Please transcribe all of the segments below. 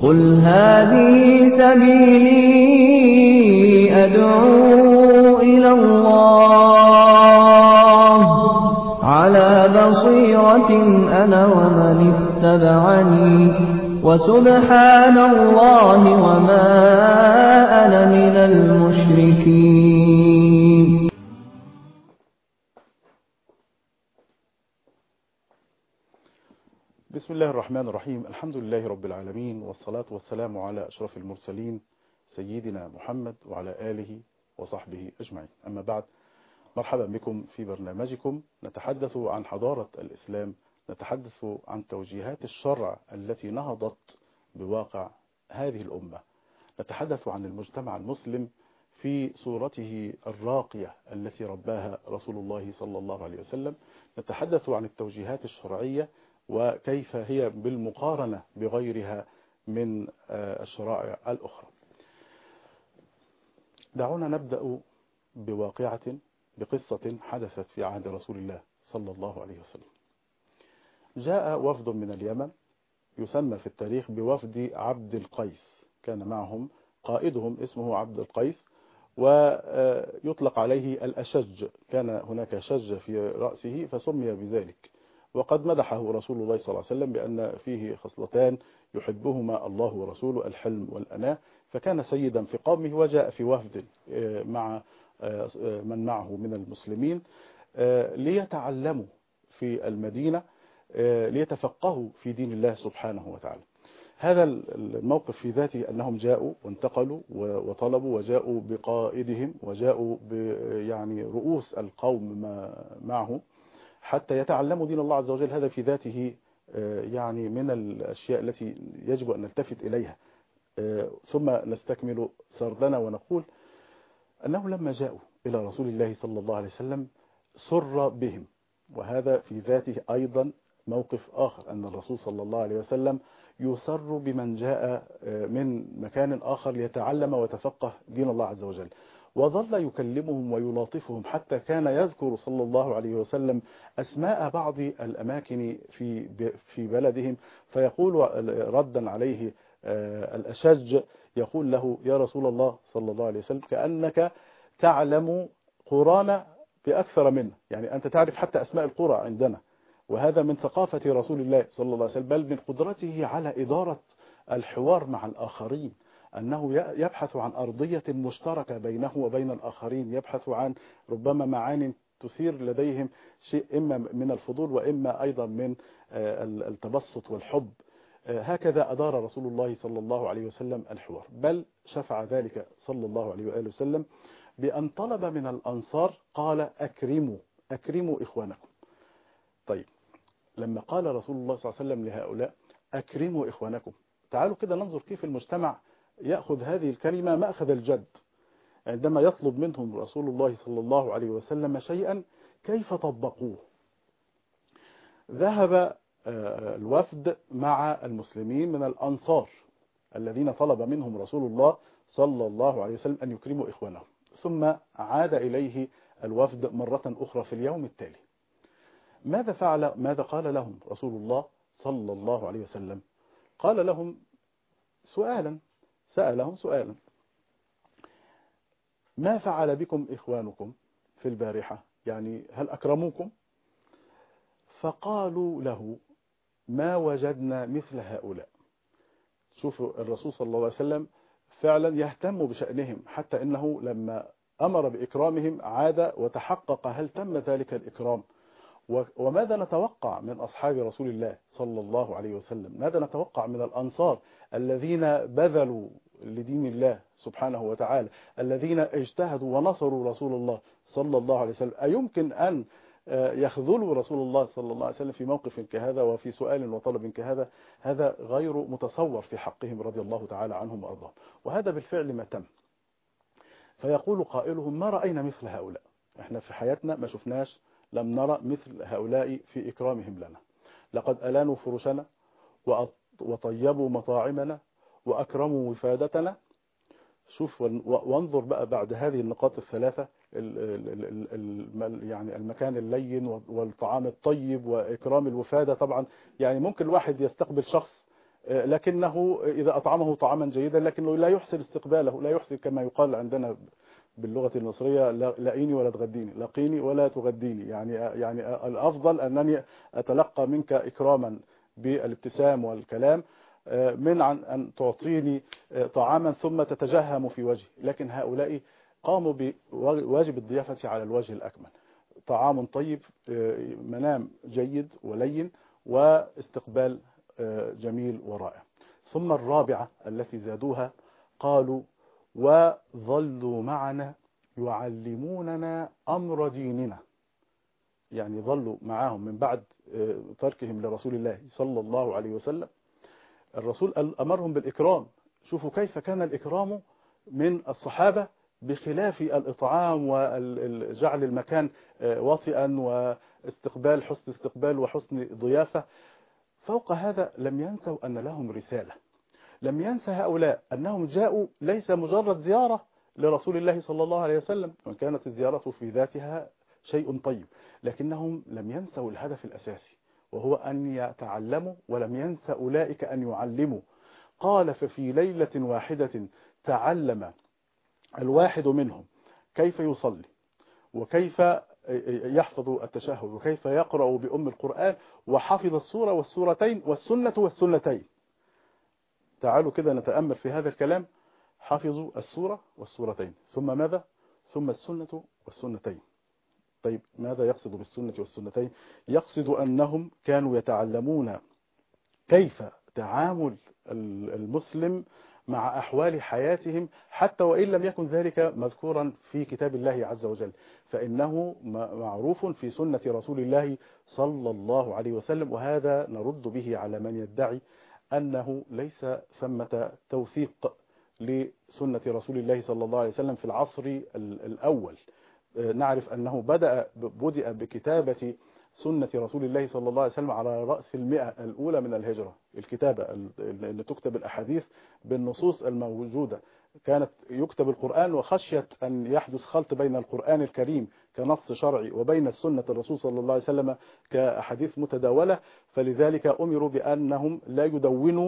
قل هذه سبيلي أدعو إلى الله على بصيرة أنا ومن اتبعني وسبحان الله وما أنا من المشركين. بسم الله الرحمن الرحيم. الحمد لله رب العالمين، والصلاة والسلام على أشرف المرسلين سيدنا محمد وعلى آله وصحبه أجمعين. أما بعد، مرحبا بكم في برنامجكم نتحدث عن حضارة الإسلام، نتحدث عن توجيهات الشرع التي نهضت بواقع هذه الأمة، نتحدث عن المجتمع المسلم في صورته الراقية التي رباها رسول الله صلى الله عليه وسلم، نتحدث عن التوجيهات الشرعية وكيف هي بالمقارنة بغيرها من الشرائع الأخرى. دعونا نبدأ بقصة حدثت في عهد رسول الله صلى الله عليه وسلم. جاء وفد من اليمن يسمى في التاريخ بوفد عبد القيس، كان معهم قائدهم اسمه عبد القيس ويطلق عليه الأشج، كان هناك شج في رأسه فسمي بذلك. وقد مدحه رسول الله صلى الله عليه وسلم بأن فيه خصلتان يحبهما الله ورسوله، الحلم والأناة، فكان سيدا في قومه. وجاء في وفد مع من معه من المسلمين ليتعلموا في المدينة، ليتفقهوا في دين الله سبحانه وتعالى. هذا الموقف في ذاته أنهم جاءوا وانتقلوا وطلبوا وجاءوا بقائدهم وجاءوا يعني رؤوس القوم معه حتى يتعلموا دين الله عز وجل. هذا في ذاته يعني من الأشياء التي يجب أن نلتفت إليها. ثم نستكمل سردنا ونقول أنه لما جاءوا إلى رسول الله صلى الله عليه وسلم سر بهم، وهذا في ذاته أيضا موقف آخر، أن الرسول صلى الله عليه وسلم يسر بمن جاء من مكان آخر ليتعلم ويتفقه دين الله عز وجل. وظل يكلمهم ويلاطفهم حتى كان يذكر صلى الله عليه وسلم أسماء بعض الأماكن في بلدهم، فيقول ردا عليه الأشج، يقول له: يا رسول الله صلى الله عليه وسلم، كأنك تعلم قرانا بأكثر منا، يعني أنت تعرف حتى أسماء القرى عندنا. وهذا من ثقافة رسول الله صلى الله عليه وسلم، بل من قدرته على إدارة الحوار مع الآخرين، أنه يبحث عن أرضية مشتركة بينه وبين الآخرين، يبحث عن ربما معاني تثير لديهم شيء إما من الفضول وإما أيضا من التبسط والحب. هكذا أدار رسول الله صلى الله عليه وسلم الحوار، بل شفع ذلك صلى الله عليه وآله وسلم بأن طلب من الأنصار، قال: أكرموا إخوانكم. طيب، لما قال رسول الله صلى الله عليه وسلم لهؤلاء أكرموا إخوانكم، تعالوا كده ننظر كيف المجتمع يأخذ هذه الكلمة مأخذ الجد. عندما يطلب منهم رسول الله صلى الله عليه وسلم شيئا كيف طبقوه؟ ذهب الوفد مع المسلمين من الأنصار الذين طلب منهم رسول الله صلى الله عليه وسلم أن يكرموا إخوانهم، ثم عاد إليه الوفد مرة أخرى في اليوم التالي. ماذا فعل؟ ماذا قال لهم رسول الله صلى الله عليه وسلم؟ قال لهم سألهم سؤالا: ما فعل بكم إخوانكم في البارحة؟ يعني هل أكرموكم؟ فقالوا له: ما وجدنا مثل هؤلاء. شوفوا الرسول صلى الله عليه وسلم فعلا يهتم بشأنهم، حتى إنه لما أمر بإكرامهم عاد وتحقق هل تم ذلك الإكرام. وماذا نتوقع من أصحاب رسول الله صلى الله عليه وسلم؟ ماذا نتوقع من الأنصار الذين بذلوا لدين الله سبحانه وتعالى، الذين اجتهدوا ونصروا رسول الله صلى الله عليه وسلم؟ أيمكن أن يخذلوا رسول الله صلى الله عليه وسلم في موقف كهذا وفي سؤال وطلب كهذا؟ هذا غير متصور في حقهم رضي الله تعالى عنهم وأرضاهم، وهذا بالفعل ما تم. فيقول قائلهم: ما رأينا مثل هؤلاء، احنا في حياتنا ما شفناش، لم نرى مثل هؤلاء في إكرامهم لنا. لقد ألانوا فرشنا وطيبوا مطاعمنا وأكرموا وفادتنا. شوف وانظر بقى بعد هذه النقاط الثلاثة، يعني المكان اللين والطعام الطيب وإكرام الوفادة. طبعا يعني ممكن الواحد يستقبل شخص لكنه إذا أطعمه طعاما جيدا لكنه لا يحسن استقباله، لا يحسن كما يقال عندنا باللغة المصرية لاقيني ولا تغديني، لاقيني ولا تغديني، يعني الأفضل أنني أتلقى منك إكراما بالابتسام والكلام من عن أن تعطيني طعاما ثم تتجهم في وجهي. لكن هؤلاء قاموا بواجب الضيافة على الوجه الأكمل، طعام طيب، منام جيد ولين، واستقبال جميل ورائع. ثم الرابعة التي زادوها قالوا: وظلوا معنا يعلموننا أمر ديننا. يعني ظلوا معهم من بعد تركهم لرسول الله صلى الله عليه وسلم. الرسول أمرهم بالإكرام. شوفوا كيف كان الإكرام من الصحابة، بخلاف الإطعام وجعل المكان واطئا واستقبال، حسن استقبال وحسن ضيافة. فوق هذا لم ينسوا أن لهم رسالة، لم ينسى هؤلاء أنهم جاءوا ليس مجرد زيارة لرسول الله صلى الله عليه وسلم، وإن كانت الزيارة في ذاتها شيء طيب، لكنهم لم ينسوا الهدف الأساسي وهو أن يتعلموا، ولم ينسى أولئك أن يعلموا. قال: ففي ليلة واحدة تعلم الواحد منهم كيف يصلي، وكيف يحفظ التشهد، وكيف يقرأ بأم القرآن، وحفظ السورة والسورتين والسنة والسنتين. تعالوا كده نتأمل في هذا الكلام: حفظوا السورة والسورتين، ثم ماذا؟ ثم السنة والسنتين. طيب ماذا يقصد بالسنة والسنتين؟ يقصد أنهم كانوا يتعلمون كيف تعامل المسلم مع أحوال حياتهم، حتى وإن لم يكن ذلك مذكورا في كتاب الله عز وجل، فإنه معروف في سنة رسول الله صلى الله عليه وسلم. وهذا نرد به على من يدعي أنه ليس ثمة توثيق لسنة رسول الله صلى الله عليه وسلم في العصر الأول. نعرف أنه بدأ بكتابة سنة رسول الله صلى الله عليه وسلم على رأس 100 الأولى من الهجرة. الكتابة اللي تكتب الأحاديث بالنصوص الموجودة، كانت يكتب القرآن، وخشية أن يحدث خلط بين القرآن الكريم كنص شرعي وبين السنة الرسول صلى الله عليه وسلم كأحاديث متداولة، فلذلك أمروا بأنهم لا يدونوا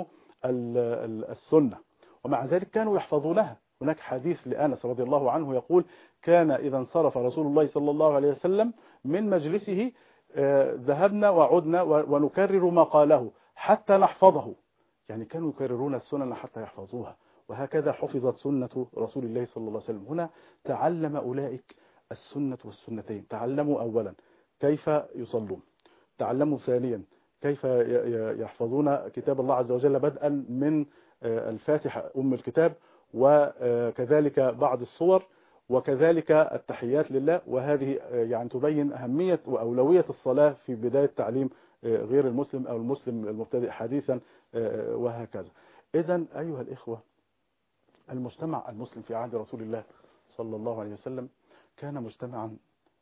السنة، ومع ذلك كانوا يحفظونها. هناك حديث لأنس رضي الله عنه يقول: كان إذا انصرف رسول الله صلى الله عليه وسلم من مجلسه ذهبنا وعدنا ونكرر ما قاله حتى نحفظه. يعني كانوا يكررون السنن حتى يحفظوها، وهكذا حفظت سنة رسول الله صلى الله عليه وسلم. هنا تعلم أولئك السنة والسنتين. تعلموا أولا كيف يصلون، تعلموا ثانيا كيف يحفظون كتاب الله عز وجل بدءا من الفاتحة أم الكتاب، وكذلك بعض الصور، وكذلك التحيات لله. وهذه يعني تبين أهمية وأولوية الصلاة في بداية تعليم غير المسلم أو المسلم المبتدئ حديثا، وهكذا. إذن أيها الإخوة، المجتمع المسلم في عهد رسول الله صلى الله عليه وسلم كان مجتمعا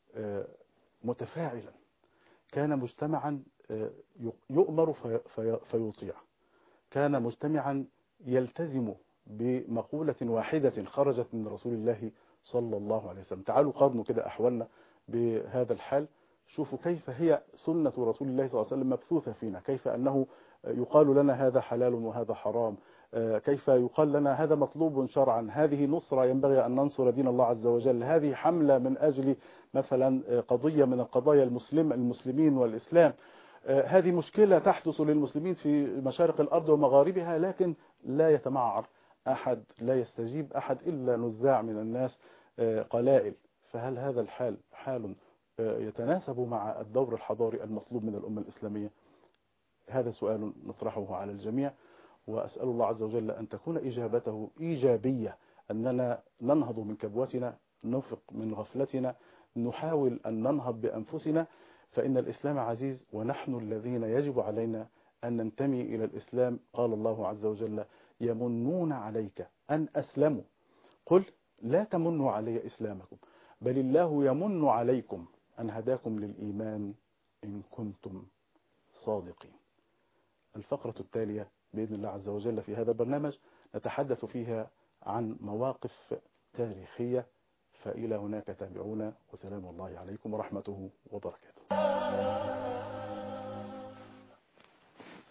متفاعلا، كان مجتمعا يؤمر فيطيع، كان مجتمعا يلتزم بمقولة واحدة خرجت من رسول الله صلى الله عليه وسلم. تعالوا قارنوا كده أحوالنا بهذا الحال، شوفوا كيف هي سنة رسول الله صلى الله عليه وسلم مبثوثة فينا، كيف أنه يقال لنا هذا حلال وهذا حرام، كيف يقال لنا هذا مطلوب شرعا، هذه نصرة ينبغي أن ننصر دين الله عز وجل، هذه حملة من أجل مثلا قضية من القضايا المسلمين والإسلام، هذه مشكلة تحدث للمسلمين في مشارق الأرض ومغاربها، لكن لا يتمعر أحد، لا يستجيب أحد إلا نزاع من الناس قلائل. فهل هذا الحال حال يتناسب مع الدور الحضاري المطلوب من الأمة الإسلامية؟ هذا سؤال نطرحه على الجميع، وأسأل الله عز وجل أن تكون إجابته إيجابية، أننا ننهض من كبوتنا، نفق من غفلتنا، نحاول أن ننهض بأنفسنا، فإن الإسلام عزيز، ونحن الذين يجب علينا أن ننتمي إلى الإسلام. قال الله عز وجل: يمنون عليك أن أسلموا، قل لا تمنوا علي إسلامكم، بل الله يمن عليكم أن هداكم للإيمان إن كنتم صادقين. الفقرة التالية بإذن الله عز وجل في هذا البرنامج نتحدث فيها عن مواقف تاريخية، فإلى هناك تابعونا، وسلام الله عليكم ورحمته وبركاته.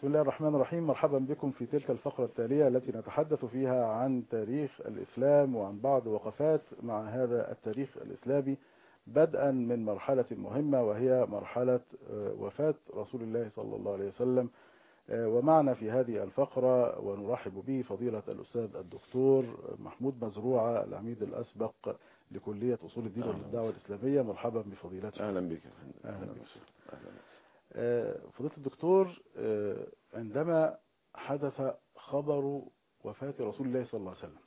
بسم الله الرحمن الرحيم. مرحبا بكم في تلك الفقرة التالية التي نتحدث فيها عن تاريخ الإسلام وعن بعض وقفات مع هذا التاريخ الإسلامي، بدءا من مرحلة مهمة وهي مرحلة وفاة رسول الله صلى الله عليه وسلم. ومعنا في هذه الفقرة ونرحب به فضيلة الأستاذ الدكتور محمود مزروعة، العميد الأسبق لكلية أصول الدين والدعوة الإسلامية. مرحبا بفضيلته. أهلا بك. أهلا بك. فضيلة الدكتور، عندما حدث خبر وفاة رسول الله صلى الله عليه وسلم،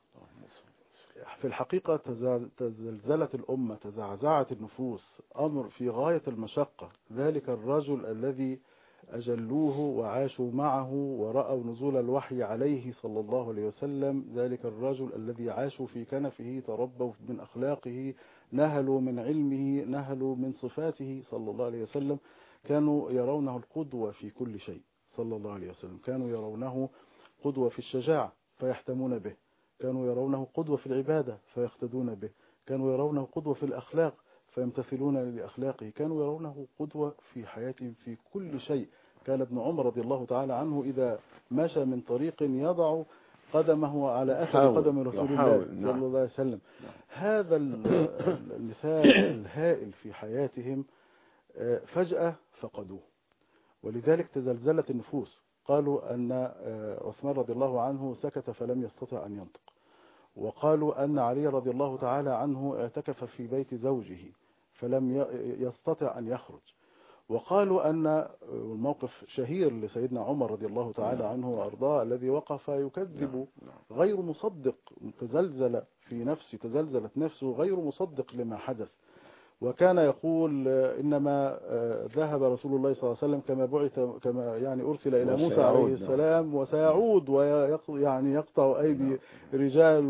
في الحقيقة تزلزلت الأمة، تزعزعت النفوس، أمر في غاية المشقة. ذلك الرجل الذي أجلوه وعاشوا معه ورأوا نزول الوحي عليه صلى الله عليه وسلم، ذلك الرجل الذي عاشوا في كنفه، تربوا من أخلاقه، نهلوا من علمه، نهلوا من صفاته صلى الله عليه وسلم، كانوا يرونه القدوة في كل شيء صلى الله عليه وسلم. كانوا يرونه قدوة في الشجاعة فيحتمون به، كانوا يرونه قدوة في العبادة فيقتدون به، كانوا يرونه قدوة في الأخلاق فيمتثلون لأخلاقه، كانوا يرونه قدوة في حياتهم في كل شيء. كان ابن عمر رضي الله تعالى عنه إذا مشى من طريق يضع قدمه على أثر قدم رسول الله صلى الله عليه وسلم. هذا المثال الهائل في حياتهم فجأة فقدوه، ولذلك تزلزلت النفوس. قالوا أن عثمان رضي الله عنه سكت فلم يستطع أن ينطق، وقالوا أن علي رضي الله تعالى عنه اعتكف في بيت زوجه فلم يستطع أن يخرج، وقالوا أن الموقف شهير لسيدنا عمر رضي الله تعالى عنه وأرضاه الذي وقف يكذب غير مصدق، تزلزل في نفسه، تزلزلت نفسه غير مصدق لما حدث، وكان يقول إنما ذهب رسول الله صلى الله عليه وسلم كما بعث، كما يعني أرسل إلى موسى عليه السلام، وسيعود ويعني يقطع أيدي رجال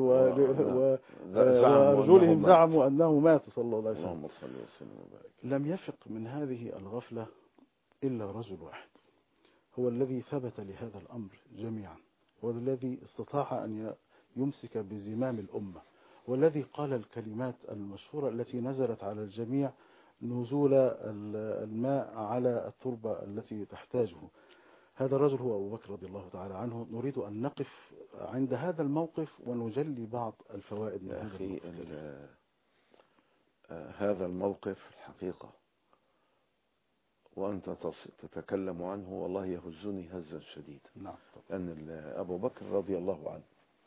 ورجلهم زعموا أنه مات صلى الله عليه وسلم. لم يفق من هذه الغفلة إلا رجل واحد، هو الذي ثبت لهذا الأمر جميعا، هو الذي استطاع أن يمسك بزمام الأمة، والذي قال الكلمات المشهورة التي نزلت على الجميع: نزول الماء على التربة التي تحتاجه. هذا الرجل هو أبو بكر رضي الله تعالى عنه. نريد أن نقف عند هذا الموقف ونجلي بعض الفوائد من هذا الموقف. هذا الموقف الحقيقة وأنت تتكلم عنه والله يهزني هزا شديدا. نعم. لأن أبو بكر رضي الله عنه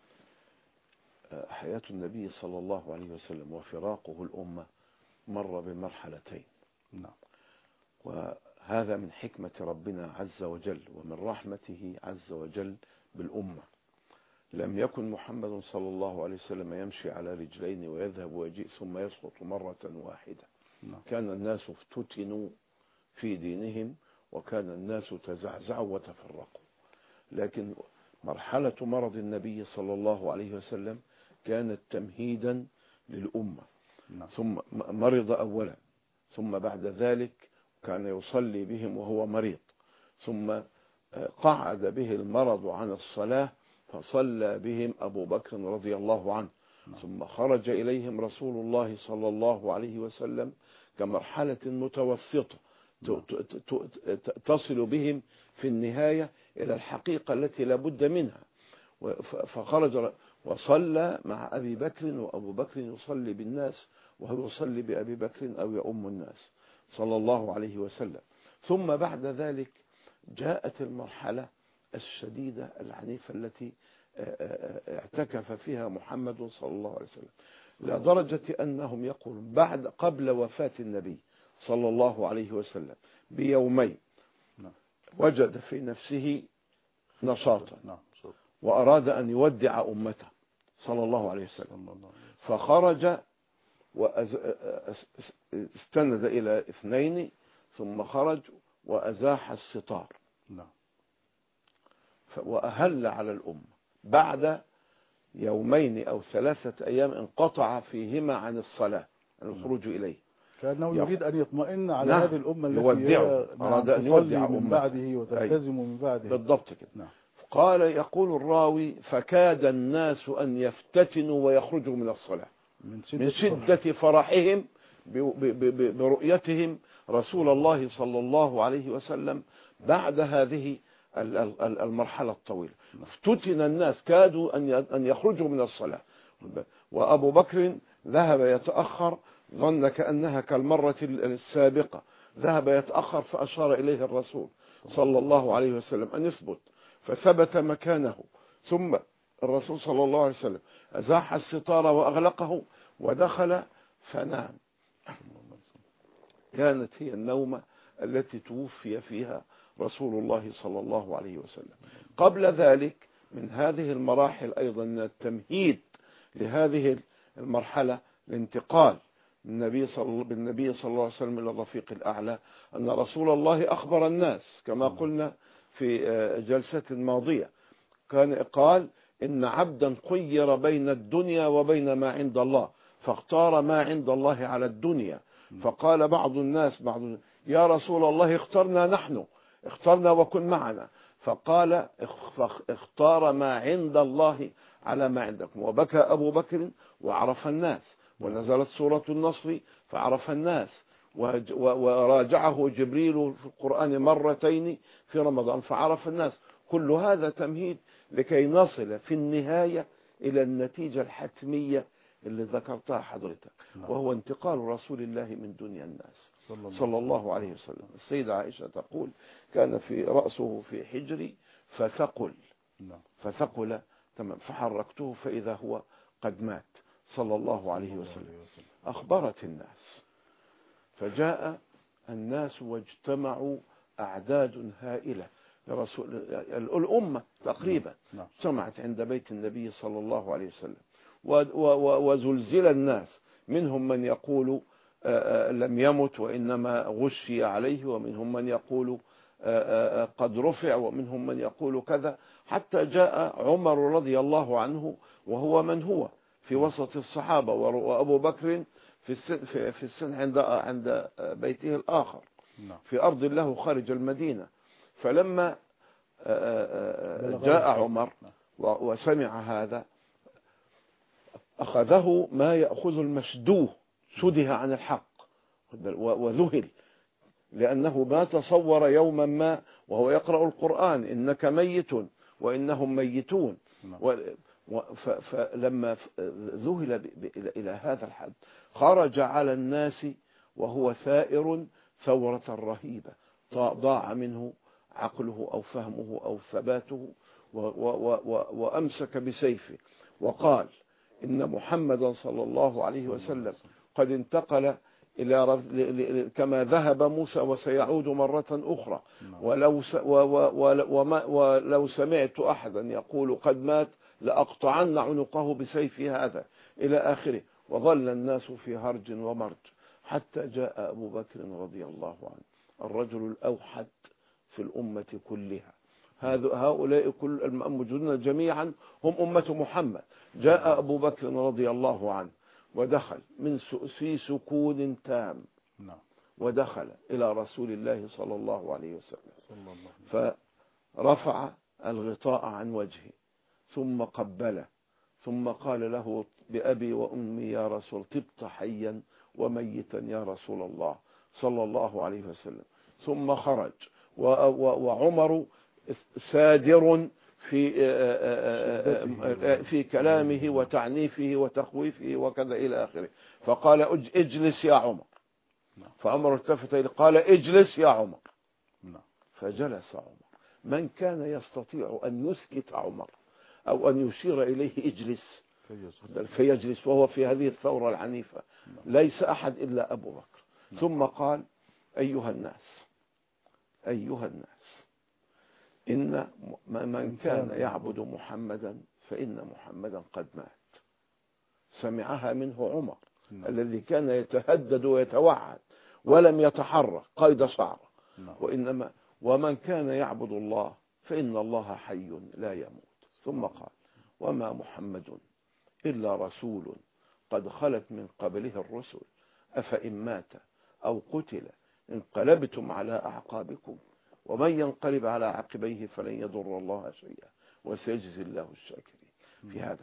حياة النبي صلى الله عليه وسلم وفراقه الأمة مر بمرحلتين. نعم. وهذا من حكمة ربنا عز وجل ومن رحمته عز وجل بالأمة. لم يكن محمد صلى الله عليه وسلم يمشي على رجلين ويذهب ويجيء ثم يسقط مرة واحدة. نعم. كان الناس افتتنوا في دينهم، وكان الناس تزعزعوا وتفرقوا. لكن مرحلة مرض النبي صلى الله عليه وسلم كانت تمهيدا للأمة. نعم. ثم مرض أولا، ثم بعد ذلك كان يصلي بهم وهو مريض، ثم قعد به المرض عن الصلاة فصلى بهم أبو بكر رضي الله عنه. نعم. ثم خرج إليهم رسول الله صلى الله عليه وسلم كمرحلة متوسطة تصل بهم في النهاية إلى الحقيقة التي لا بد منها. فخرج وصلى مع أبي بكر، وأبو بكر يصلي بالناس وهو يصلي بأبي بكر أو يؤم الناس صلى الله عليه وسلم. ثم بعد ذلك جاءت المرحلة الشديدة العنيفة التي اعتكف فيها محمد صلى الله عليه وسلم، لدرجة أنهم يقولون قبل وفاة النبي صلى الله عليه وسلم بيومين وجد في نفسه نشاطا وأراد أن يودع أمته صلى الله عليه وسلم، فخرج واستند إلى اثنين، ثم خرج وأزاح الستار وأهل على الأمة. بعد يومين أو 3 أيام انقطع فيهما عن الصلاة، عن الخروج إليه، كأنه يريد أن يطمئن على هذه الأمة التي أراد أن يودع من بعده وتلتزم من بعده. بالضبط كده. قال يقول الراوي: فكاد الناس أن يفتتنوا ويخرجوا من الصلاة من شدة فرحهم برؤيتهم رسول الله صلى الله عليه وسلم بعد هذه المرحلة الطويلة. افتتن الناس، كادوا أن يخرجوا من الصلاة، وأبو بكر ذهب يتأخر، ظن كأنها كالمرة السابقة، ذهب يتأخر فأشار إليه الرسول صلى الله عليه وسلم أن يثبت، فثبت مكانه. ثم الرسول صلى الله عليه وسلم أزاح الستار وأغلقه ودخل فنام. كانت هي النومة التي توفي فيها رسول الله صلى الله عليه وسلم. قبل ذلك من هذه المراحل أيضا التمهيد لهذه المرحلة، الانتقال بالنبي صلى الله عليه وسلم إلى الرفيق الأعلى، أن رسول الله أخبر الناس كما قلنا في جلسة ماضية، قال إن عبدا خير بين الدنيا وبين ما عند الله فاختار ما عند الله على الدنيا. فقال بعض الناس يا رسول الله اخترنا نحن، اخترنا وكن معنا، فقال اختار ما عند الله على ما عندكم. وبكى أبو بكر وعرف الناس، ونزلت سورة النصر فعرف الناس، وراجعه جبريل في القرآن مرتين في رمضان فعرف الناس. كل هذا تمهيد لكي نصل في النهاية إلى النتيجة الحتمية اللي ذكرتها حضرتك، وهو انتقال رسول الله من دنيا الناس صلى الله عليه وسلم. السيدة عائشة تقول كان في رأسه في حجري فثقل تمام، فحركته فإذا هو قد مات صلى الله عليه وسلم. أخبرت الناس، فجاء الناس واجتمعوا أعداد هائلة لرسول الأمة تقريبا، اجتمعت عند بيت النبي صلى الله عليه وسلم، وزلزل الناس، منهم من يقول لم يمت وإنما غشي عليه، ومنهم من يقول قد رفع، ومنهم من يقول كذا، حتى جاء عمر رضي الله عنه وهو من هو في وسط الصحابة، وأبو بكر في السن عند بيته الآخر في أرض له خارج المدينة. فلما جاء عمر وسمع هذا أخذه ما يأخذ المشدوه، شده عن الحق وذهل، لأنه ما تصور يوما ما وهو يقرأ القرآن إنك ميت وإنهم ميتون. فلما ذهل إلى هذا الحد خرج على الناس وهو ثائر ثورة رهيبة، ضاع منه عقله أو فهمه أو ثباته، وأمسك بسيفه وقال إن محمدا صلى الله عليه وسلم قد انتقل إلى كما ذهب موسى وسيعود مرة أخرى، ولو سمعت أحدا يقول قد مات لأقطعن عنقه بسيفي هذا إلى آخره. وظل الناس في هرج ومرج حتى جاء أبو بكر رضي الله عنه، الرجل الأوحد في الأمة كلها. هؤلاء كل الموجودون جميعا هم أمة محمد. جاء أبو بكر رضي الله عنه ودخل في سكون تام، ودخل إلى رسول الله صلى الله عليه وسلم، فرفع الغطاء عن وجهه ثم قبله، ثم قال له بأبي وأمي يا رسول، طبت حيا وميتا يا رسول الله صلى الله عليه وسلم. ثم خرج، وعمر سادر في كلامه وتعنيفه وتخويفه وكذا إلى آخره، فقال اجلس يا عمر. فعمر التفت إليه قال اجلس يا عمر، فجلس عمر. من كان يستطيع أن يسكت عمر أو أن يشير إليه اجلس فيجلس وهو في هذه الثورة العنيفة؟ ليس أحد إلا أبو بكر. ثم قال أيها الناس إن من كان يعبد محمدا فإن محمدا قد مات. سمعها منه عمر الذي كان يتهدد ويتوعد ولم يتحرك قيد شعر، وإنما ومن كان يعبد الله فإن الله حي لا يموت. ثم قال وما محمد إلا رسول قد خلت من قبله الرسل أفإن مات أو قتل انقلبتم على أعقابكم ومن ينقلب على عقبيه فلن يضر الله شيئا وسيجزي الله الشاكرين. في هذا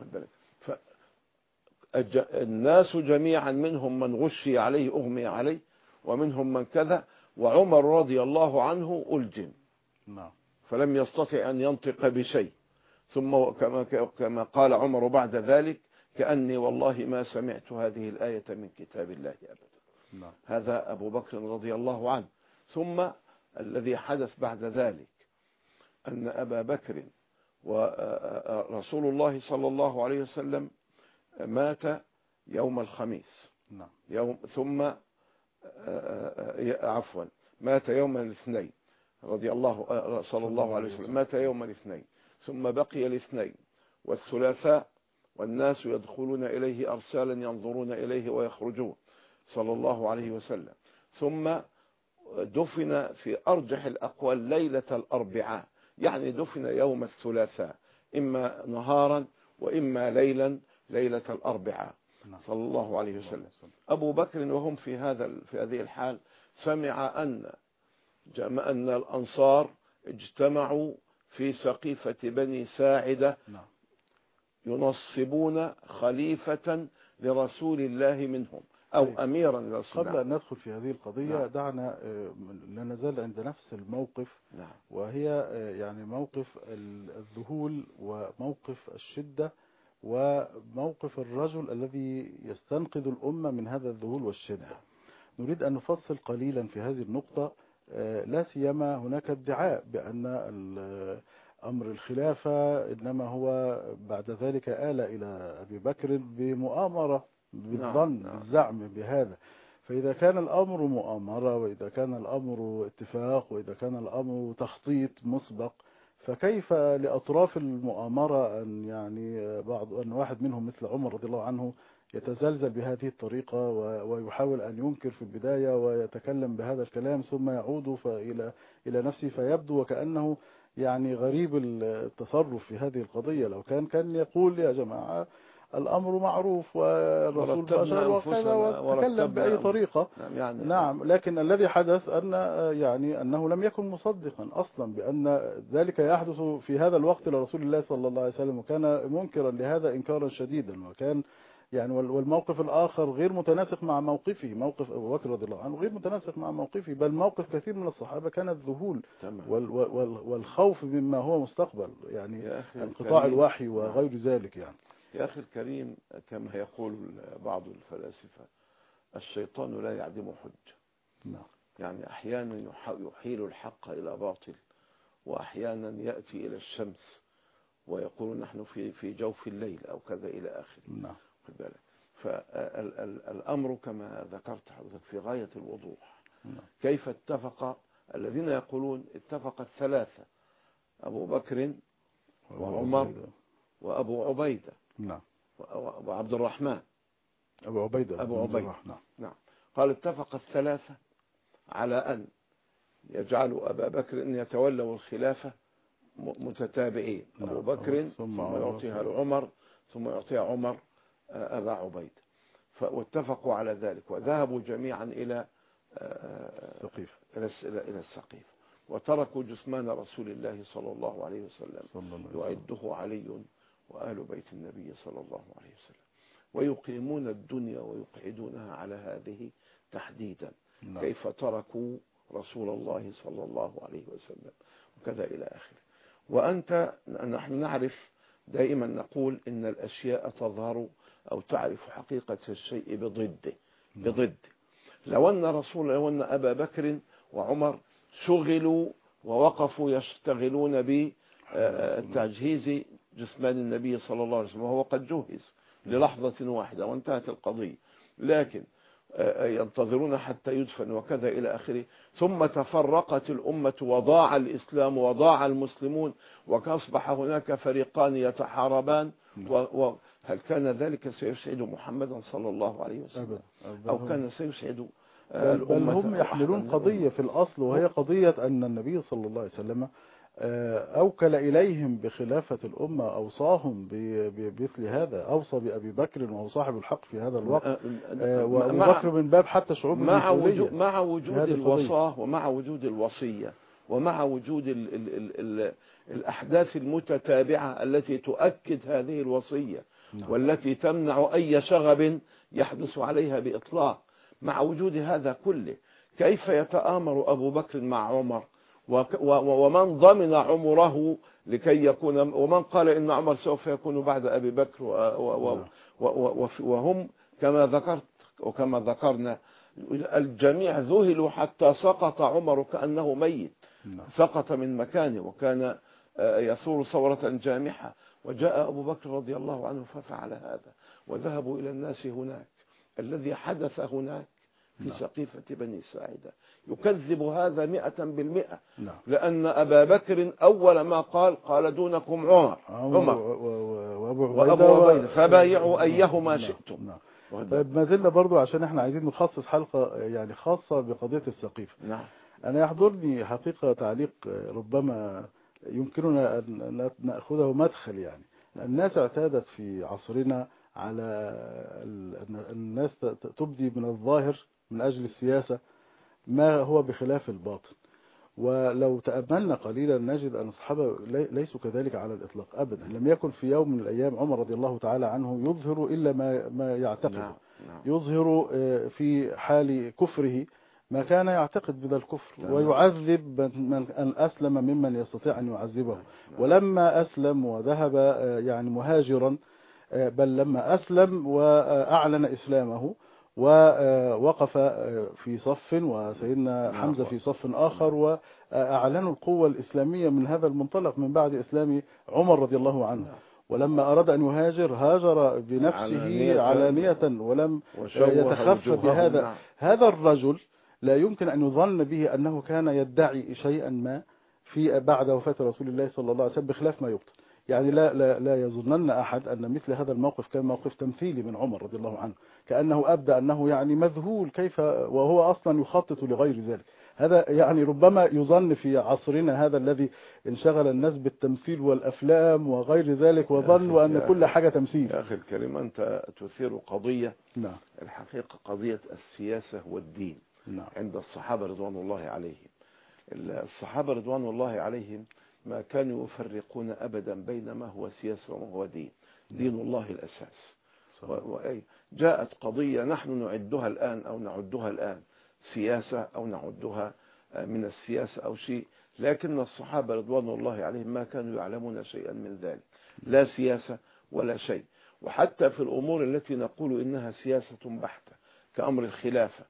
الناس جميعا منهم من غشي عليه أغمي عليه، ومنهم من كذا، وعمر رضي الله عنه ألجم فلم يستطع أن ينطق بشيء. ثم كما قال عمر بعد ذلك: كأني والله ما سمعت هذه الآية من كتاب الله أبدا. هذا أبو بكر رضي الله عنه. ثم الذي حدث بعد ذلك أن أبا بكر ورسول الله صلى الله عليه وسلم مات يوم الخميس، مات يوم الاثنين صلى الله عليه وسلم مات يوم الاثنين، ثم بقي الاثنين والثلاثاء والناس يدخلون إليه أرسالا ينظرون إليه ويخرجون صلى الله عليه وسلم. ثم دفن في أرجح الأقوال ليلة الأربعاء، يعني دفن يوم الثلاثاء إما نهارا وإما ليلة الأربعاء صلى الله عليه وسلم. أبو بكر وهم في هذه الحال سمع أن الأنصار اجتمعوا في سقيفة بني ساعدة ينصبون خليفة لرسول الله منهم أو أميرا لرسول الله. قبل أن ندخل في هذه القضية دعنا لا نزال عند نفس الموقف، وهي يعني موقف الذهول وموقف الشدة وموقف الرجل الذي يستنقذ الأمة من هذا الذهول والشدة. نريد أن نفصل قليلا في هذه النقطة، لا سيما هناك ادعاء بأن أمر الخلافة إنما هو بعد ذلك آل إلى أبي بكر بمؤامرة، بالظن بالزعم بهذا. فإذا كان الأمر مؤامرة، وإذا كان الأمر اتفاق، وإذا كان الأمر تخطيط مسبق، فكيف لأطراف المؤامرة أن واحد منهم مثل عمر رضي الله عنه يتزلزل بهذه الطريقة ويحاول أن ينكر في البداية ويتكلم بهذا الكلام ثم يعود إلى نفسه، فيبدو وكأنه يعني غريب التصرف في هذه القضية. لو كان يقول يا جماعة الأمر معروف والرسول بشر وكذا وتكلم بأي طريقة. نعم، لكن الذي حدث أنه لم يكن مصدقا أصلا بأن ذلك يحدث في هذا الوقت لرسول الله صلى الله عليه وسلم، وكان منكرا لهذا إنكارا شديدا، وكان والموقف الآخر غير متناسق مع موقفه. موقف أبو بكر رضي الله عنه غير متناسق مع موقفه، بل موقف كثير من الصحابة كان الذهول والخوف مما هو مستقبل، انقطاع الوحي وغير ذلك. يا أخي الكريم، كما يقول بعض الفلاسفة: الشيطان لا يعدم حجة. أحيانا يحيل الحق إلى باطل، وأحيانا يأتي إلى الشمس ويقول نحن في جوف الليل أو كذا إلى آخره. فالأمر كما ذكرت حضرتك في غاية الوضوح. كيف اتفق الذين يقولون اتفق الثلاثة: أبو بكر وعمر وأبو عبيدة وعبد الرحمن. أبو عبيدة. نعم. قال اتفق الثلاثة على أن يجعلوا أبا بكر أن يتولوا الخلافة متتابعين، أبو بكر ثم يعطيها لعمر ثم يعطيها عمر أبا عبيدة. واتفقوا على ذلك وذهبوا جميعا إلى السقيف، وتركوا جثمان رسول الله صلى الله عليه وسلم يعده علي وآل بيت النبي صلى الله عليه وسلم، ويقيمون الدنيا ويقعدونها على هذه تحديدا. كيف تركوا رسول الله صلى الله عليه وسلم وكذا إلى آخره. نحن نعرف دائما نقول إن الأشياء تظهر أو تعرف حقيقة الشيء بضده. لو أن أبا بكر وعمر شغلوا ووقفوا يشتغلون بتجهيز جثمان النبي صلى الله عليه وسلم، وهو قد جهز للحظة واحدة وانتهت القضية، لكن ينتظرون حتى يدفن وكذا إلى آخره، ثم تفرقت الأمة وضاع الإسلام وضاع المسلمون وأصبح هناك فريقان يتحاربان، هل كان ذلك سيسعد محمدا صلى الله عليه وسلم أو كان سيسعد بل هم يحملون قضية في الأصل، وهي قضية أن النبي صلى الله عليه وسلم أوكل إليهم بخلافة الأمة، أوصاهم بمثل هذا، أوصى بأبي بكر وهو صاحب الحق في هذا الوقت، وأبو بكر من باب حتى شعور مع وجود الوصاة ومع وجود الوصية ومع وجود الأحداث المتتابعة التي تؤكد هذه الوصية والتي تمنع أي شغب يحدث عليها بإطلاق. مع وجود هذا كله، كيف يتآمر أبو بكر مع عمر ومن ضمن عمره لكي يكون، ومن قال إن عمر سوف يكون بعد أبي بكر وهم كما ذكرت وكما ذكرنا الجميع ذهلوا حتى سقط عمر كأنه ميت، سقط من مكانه وكان يثور ثورة جامحة، وجاء أبو بكر رضي الله عنه ففعل هذا، وذهبوا إلى الناس هناك. الذي حدث هناك في سقيفة بني ساعدة يكذب هذا 100%، لأن أبا بكر أول ما قال دونكم عمر وأبو عبيدة فبايعوا أيهما شئتم. طيب ما زلنا برضو عشان احنا عايزين نخصص حلقة يعني خاصة بقضية السقيفة. أنا يحضرني حقيقة تعليق ربما يمكننا أن نأخذه مدخل. يعني الناس اعتادت في عصرنا على الناس تبدي من الظاهر من أجل السياسة ما هو بخلاف الباطن، ولو تأملنا قليلا نجد أن الصحابة ليسوا كذلك على الإطلاق أبدا. لم يكن في يوم من الأيام عمر رضي الله تعالى عنه يظهر إلا ما يعتقد، يظهر في حال كفره ما كان يعتقد من الكفر، ويعذب من أسلم ممن يستطيع أن يعذبه. ولما أسلم وذهب يعني مهاجرا، بل لما أسلم وأعلن إسلامه ووقف في صف وسيدنا حمزة في صف آخر، وأعلنوا القوة الإسلامية من هذا المنطلق من بعد إسلام عمر رضي الله عنه. ولما أراد أن يهاجر هاجر بنفسه علانية ولم يتخفى بهذا. هذا الرجل لا يمكن أن يظن به أنه كان يدعي شيئا ما في بعد وفاة رسول الله صلى الله عليه وسلم بخلاف ما يبطل. يعني لا يظنن أحد أن مثل هذا الموقف كان موقف تمثيلي من عمر رضي الله عنه، كأنه أبدأ أنه يعني مذهول كيف وهو أصلا يخطط لغير ذلك. هذا يعني ربما يظن في عصرنا هذا الذي انشغل الناس بالتمثيل والأفلام وغير ذلك وظنوا أن كل حاجة تمثيل. يا أخي الكريم، أنت تثير قضية الحقيقة، قضية السياسة والدين عند الصحابة رضوان الله عليهم. الصحابة رضوان الله عليهم ما كانوا يفرقون أبدا بين ما هو سياسة وما هو دين. دين الله الأساس. جاءت قضية نحن نعدها الآن سياسة أو نعدها من السياسة أو شيء، لكن الصحابة رضوان الله عليهم ما كانوا يعلمون شيئا من ذلك، لا سياسة ولا شيء. وحتى في الأمور التي نقول إنها سياسة بحتة كأمر الخلافة،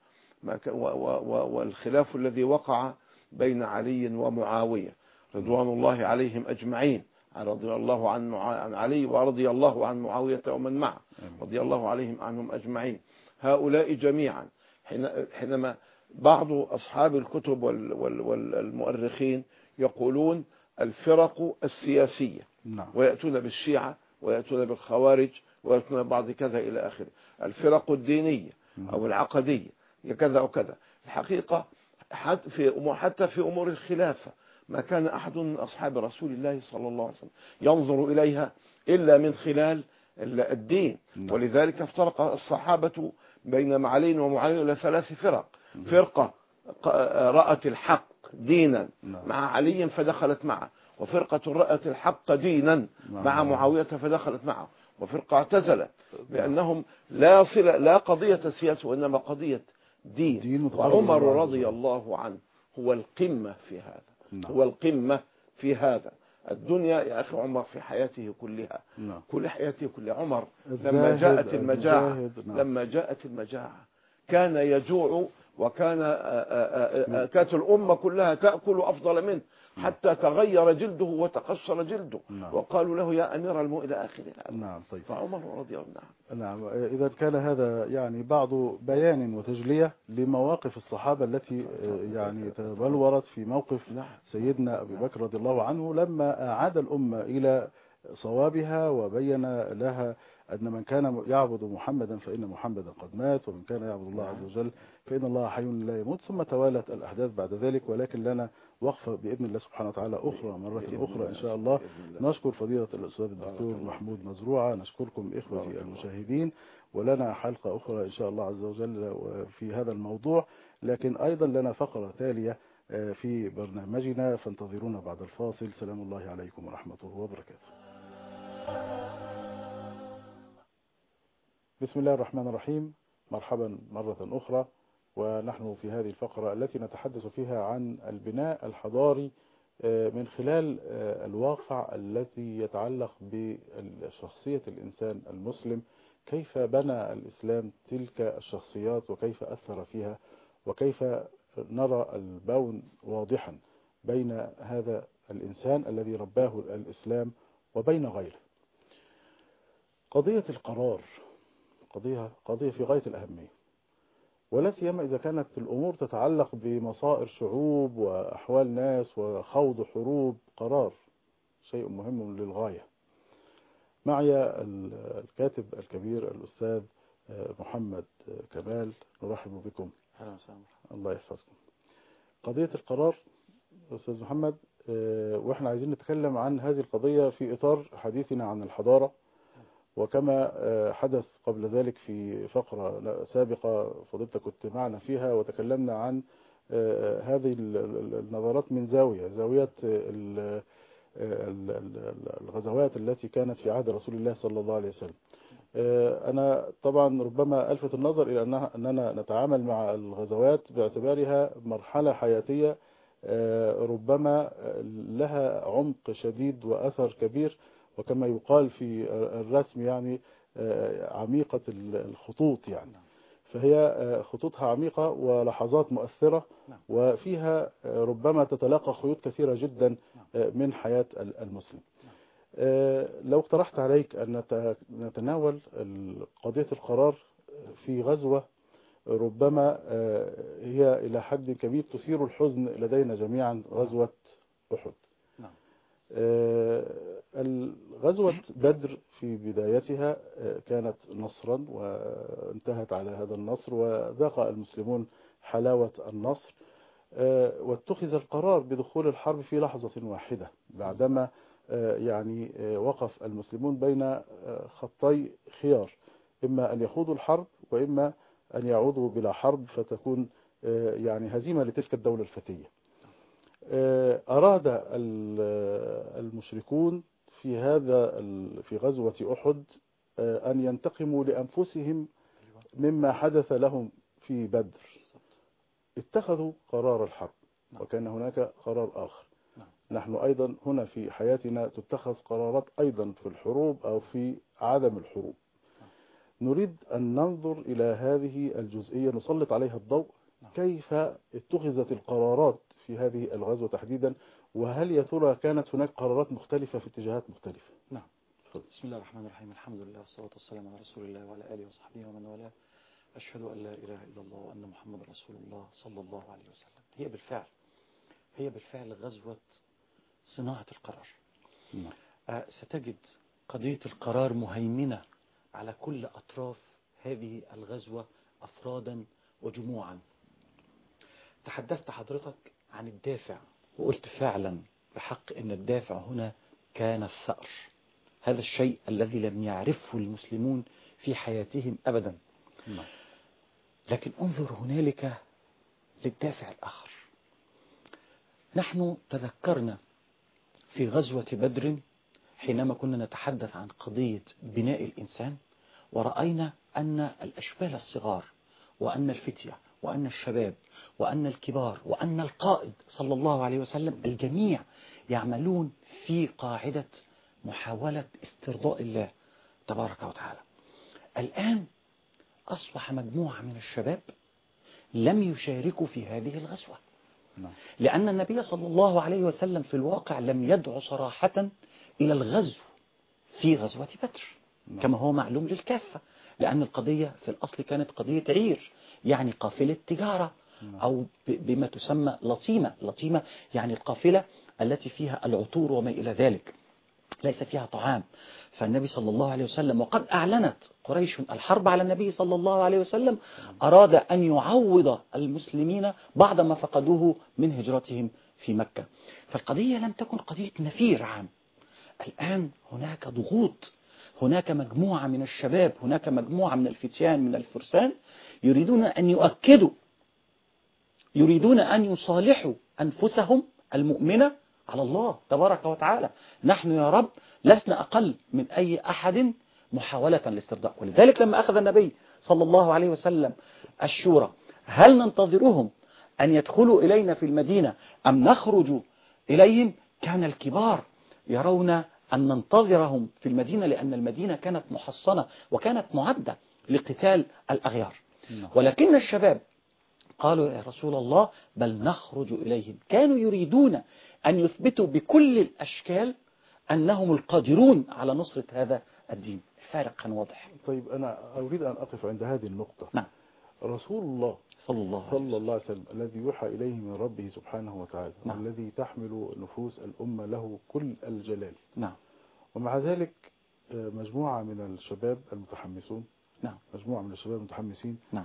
والخلاف الذي وقع بين علي ومعاوية رضوان الله عليهم أجمعين، رضي الله عن علي ورضي الله عن معاوية ومن معه رضي الله عنهم أجمعين. هؤلاء جميعا حينما بعض أصحاب الكتب والمؤرخين يقولون الفرق السياسية، ويأتون بالشيعة ويأتون بالخوارج ويأتون بعض كذا إلى آخره، الفرق الدينية أو العقدية كذا وكذا. الحقيقة حتى في أمور الخلافة ما كان أحد من أصحاب رسول الله صلى الله عليه وسلم ينظر إليها إلا من خلال الدين. ولذلك افترق الصحابة بين علي ومعاوية إلى 3 فرق. فرقة رأت الحق دينا مع علي فدخلت معه، وفرقة رأت الحق دينا مع معاوية فدخلت معه، وفرقة اعتزلت بأنهم لا قضية سياسة وإنما قضية دين. وعمر رضي الله عنه هو القمة في هذا، هو القمة في هذا. الدنيا يا أخي عمر في حياته كلها، كل حياته كلها عمر لما جاءت المجاعة كان يجوع، كانت الأمة كلها تأكل أفضل منه حتى تغير جلده وتقشر جلده، وقالوا له يا أمير المؤمنين إلى آخر هذا. طيب. فعمر رضي الله عنه. نعم. إذا كان هذا يعني بعض بيان وتجلية لمواقف الصحابة التي يعني تبلورت في موقف سيدنا أبي بكر رضي الله عنه لما أعاد الأمة إلى صوابها وبين لها أن من كان يعبد محمدا فإن محمدا قد مات، ومن كان يعبد الله عز وجل فإن الله حي لا يموت. ثم توالت الأحداث بعد ذلك، ولكن لنا وقفة بإذن الله سبحانه وتعالى مرة أخرى إن شاء الله. نشكر فضيلة الأستاذ الدكتور محمود مزروعة، نشكركم إخوتي المشاهدين، ولنا حلقة أخرى إن شاء الله عز وجل في هذا الموضوع، لكن أيضا لنا فقرة تالية في برنامجنا، فانتظرونا بعد الفاصل. سلام الله عليكم ورحمته وبركاته. بسم الله الرحمن الرحيم. مرحبا مرة أخرى ونحن في هذه الفقرة التي نتحدث فيها عن البناء الحضاري من خلال الواقع الذي يتعلق بشخصية الإنسان المسلم، كيف بنى الإسلام تلك الشخصيات وكيف أثر فيها، وكيف نرى البون واضحا بين هذا الإنسان الذي رباه الإسلام وبين غيره. قضية القرار قضية في غاية الأهمية، ولا سيما إذا كانت الأمور تتعلق بمصائر شعوب وأحوال ناس وخوض حروب. قرار شيء مهم للغاية. معي الكاتب الكبير الأستاذ محمد كمال، نرحب بكم. الله يحفظكم. قضية القرار أستاذ محمد، وإحنا عايزين نتكلم عن هذه القضية في إطار حديثنا عن الحضارة، وكما حدث قبل ذلك في فقرة سابقة فضلتك كنت معنا فيها وتكلمنا عن هذه النظرات من زاوية الغزوات التي كانت في عهد رسول الله صلى الله عليه وسلم. أنا طبعا ربما ألفت النظر إلى أننا نتعامل مع الغزوات باعتبارها مرحلة حياتية ربما لها عمق شديد وأثر كبير، وكما يقال في الرسم يعني عميقة الخطوط، يعني فهي خطوطها عميقة ولحظات مؤثرة، وفيها ربما تتلاقى خيوط كثيرة جدا من حياة المسلم. لو اقترحت عليك أن نتناول قضية القرار في غزوة ربما هي إلى حد كبير تثير الحزن لدينا جميعا، غزوة أحد. غزوة بدر في بدايتها كانت نصرا وانتهت على هذا النصر، وذاق المسلمون حلاوة النصر، واتخذ القرار بدخول الحرب في لحظة واحدة بعدما يعني وقف المسلمون بين خطي خيار، إما أن يخوضوا الحرب وإما أن يعودوا بلا حرب فتكون يعني هزيمة لتلك الدولة الفتية. أراد المشركون في غزوة أحد أن ينتقموا لأنفسهم مما حدث لهم في بدر. اتخذوا قرار الحرب، وكان هناك قرار آخر. نحن أيضا هنا في حياتنا تتخذ قرارات أيضا في الحروب أو في عدم الحروب. نريد أن ننظر إلى هذه الجزئية، نسلط عليها الضوء، كيف اتخذت القرارات في هذه الغزوة تحديدا، وهل يا ترى كانت هناك قرارات مختلفة في اتجاهات مختلفة؟ نعم. بسم الله الرحمن الرحيم، الحمد لله والصلاة والسلام على رسول الله وعلى آله وصحبه ومن والاه. أشهد أن لا إله إلا الله وأن محمد رسول الله صلى الله عليه وسلم. هي بالفعل غزوة صناعة القرار. ستجد قضية القرار مهيمنة على كل أطراف هذه الغزوة أفرادا وجموعا. تحدثت حضرتك عن الدافع، وقلت فعلا بحق أن الدافع هنا كان الثأر، هذا الشيء الذي لم يعرفه المسلمون في حياتهم أبدا. لكن انظر هنالك للدافع الآخر. نحن تذكرنا في غزوة بدر حينما كنا نتحدث عن قضية بناء الإنسان، ورأينا أن الأشبال الصغار وأن الفتية وأن الشباب وأن الكبار وأن القائد صلى الله عليه وسلم الجميع يعملون في قاعدة محاولة استرضاء الله تبارك وتعالى. الآن أصبح مجموعة من الشباب لم يشاركوا في هذه الغزوة، لأن النبي صلى الله عليه وسلم في الواقع لم يدعو صراحة إلى الغزو في غزوة بدر كما هو معلوم للكافة، لأن القضية في الأصل كانت قضية عير، يعني قافلة تجارة، أو بما تسمى لطيمة يعني القافلة التي فيها العطور وما إلى ذلك، ليس فيها طعام. فالنبي صلى الله عليه وسلم، وقد أعلنت قريش الحرب على النبي صلى الله عليه وسلم، أراد أن يعوض المسلمين بعد ما فقدوه من هجرتهم في مكة. فالقضية لم تكن قضية نفير عام. الآن هناك ضغوط، هناك مجموعة من الشباب، هناك مجموعة من الفتيان من الفرسان يريدون أن يؤكدوا، يريدون أن يصالحوا أنفسهم المؤمنة على الله تبارك وتعالى. نحن يا رب لسنا أقل من أي أحد محاولة لاسترضاء. ولذلك لما أخذ النبي صلى الله عليه وسلم الشورى هل ننتظرهم أن يدخلوا إلينا في المدينة أم نخرج إليهم؟ كان الكبار يرون أن ننتظرهم في المدينة، لأن المدينة كانت محصنة وكانت معدة لقتال الأغيار. ولكن الشباب قالوا يا رسول الله بل نخرج إليهم. كانوا يريدون أن يثبتوا بكل الأشكال أنهم القادرون على نصرة هذا الدين. الفارق كان واضح. طيب أنا أريد أن أقف عند هذه النقطة. نعم. رسول الله صلى الله عليه وسلم الذي يوحى إليه من ربه سبحانه وتعالى، نعم. الذي تحمل نفوس الأمة له كل الجلال، نعم. ومع ذلك مجموعة من الشباب المتحمسون، نعم. مجموعة من الشباب المتحمسين، نعم.